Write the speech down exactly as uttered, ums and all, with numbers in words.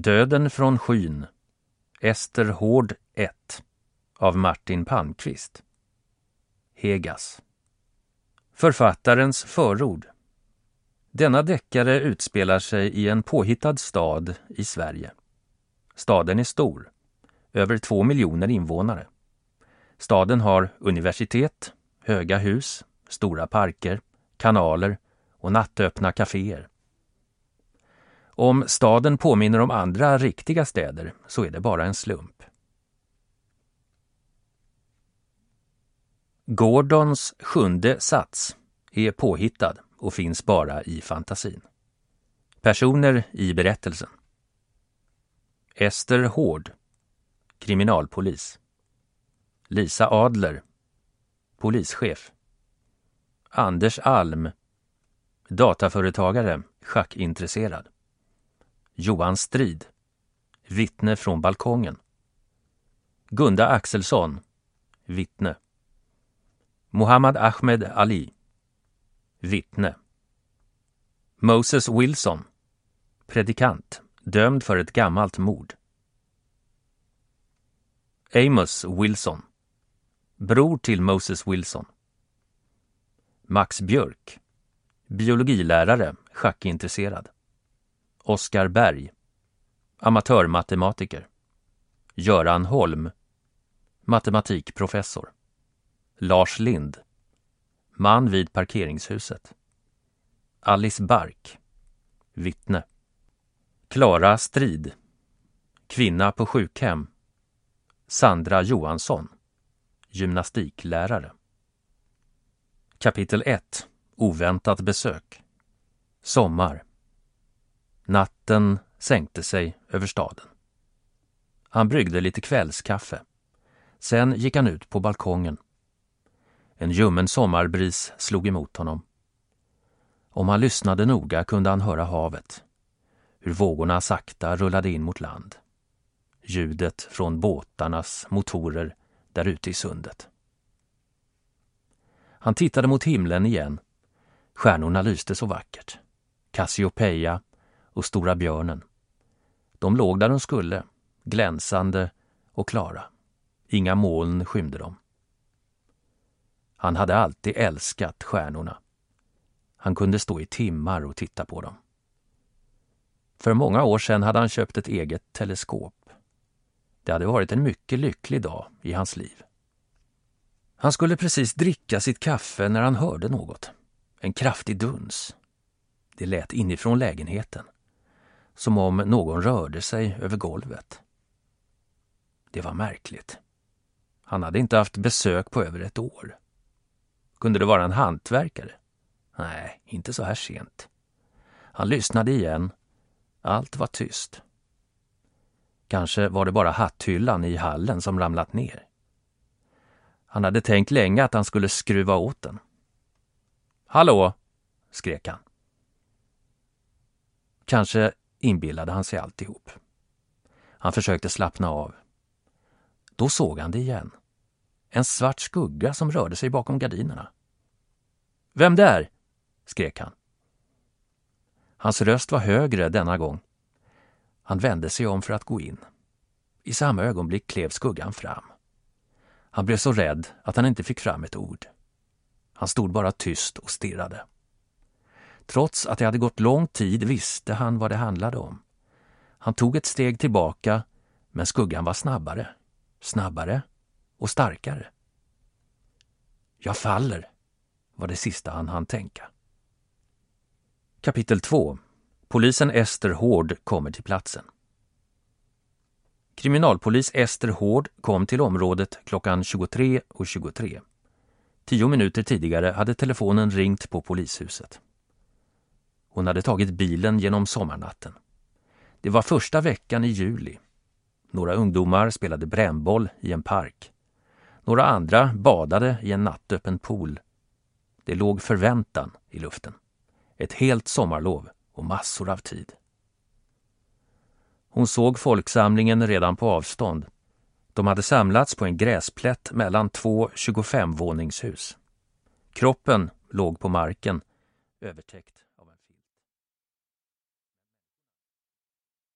Döden från skyn. Ester Hård ett av Martin Palmqvist. Hegas. Författarens förord. Denna deckare utspelar sig i en påhittad stad i Sverige. Staden är stor, över två miljoner invånare. Staden har universitet, höga hus, stora parker, kanaler och nattöppna kaféer. Om staden påminner om andra riktiga städer så är det bara en slump. Gordons sjunde sats är påhittad och finns bara i fantasin. Personer i berättelsen. Ester Hård, kriminalpolis. Lisa Adler, polischef. Anders Alm, dataföretagare, schackintresserad. Johan Strid, vittne från balkongen. Gunda Axelsson, vittne. Mohammad Ahmed Ali, vittne. Moses Wilson, predikant, dömd för ett gammalt mord. Amos Wilson, bror till Moses Wilson. Max Björk, biologilärare, schackintresserad. Oskar Berg, amatörmatematiker. Göran Holm, matematikprofessor. Lars Lind, man vid parkeringshuset. Alice Bark, vittne. Klara Strid, kvinna på sjukhem. Sandra Johansson, gymnastiklärare. Kapitel ett. Oväntat besök. Sommar. Natten sänkte sig över staden. Han bryggde lite kvällskaffe. Sen gick han ut på balkongen. En ljummen sommarbris slog emot honom. Om han lyssnade noga kunde han höra havet. Hur vågorna sakta rullade in mot land. Ljudet från båtarnas motorer där ute i sundet. Han tittade mot himlen igen. Stjärnorna lyste så vackert. Cassiopeia och Stora björnen. De låg där de skulle, glänsande och klara. Inga moln skymde dem. Han hade alltid älskat stjärnorna. Han kunde stå i timmar och titta på dem. För många år sedan hade han köpt ett eget teleskop. Det hade varit en mycket lycklig dag i hans liv. Han skulle precis dricka sitt kaffe när han hörde något. En kraftig duns. Det lät inifrån lägenheten. Som om någon rörde sig över golvet. Det var märkligt. Han hade inte haft besök på över ett år. Kunde det vara en hantverkare? Nej, inte så här sent. Han lyssnade igen. Allt var tyst. Kanske var det bara hatthyllan i hallen som ramlat ner. Han hade tänkt länge att han skulle skruva åt den. Hallå, skrek han. Kanske inbillade han sig alltihop. Han försökte slappna av. Då såg han det igen. En svart skugga som rörde sig bakom gardinerna. Vem där? Skrek han. Hans röst var högre denna gång. Han vände sig om för att gå in. I samma ögonblick klev skuggan fram. Han blev så rädd att han inte fick fram ett ord. Han stod bara tyst och stirrade. Trots att det hade gått lång tid visste han vad det handlade om. Han tog ett steg tillbaka, men skuggan var snabbare, snabbare och starkare. Jag faller, var det sista han hann tänka. Kapitel två. Polisen Ester Hård kommer till platsen. Kriminalpolis Ester Hård kom till området klockan tjugotre och tjugotre. Tio minuter tidigare hade telefonen ringt på polishuset. Hon hade tagit bilen genom sommarnatten. Det var första veckan i juli. Några ungdomar spelade brännboll i en park. Några andra badade i en nattöppen pool. Det låg förväntan i luften. Ett helt sommarlov och massor av tid. Hon såg folksamlingen redan på avstånd. De hade samlats på en gräsplätt mellan två tjugofem-våningshus. Kroppen låg på marken, övertäckt.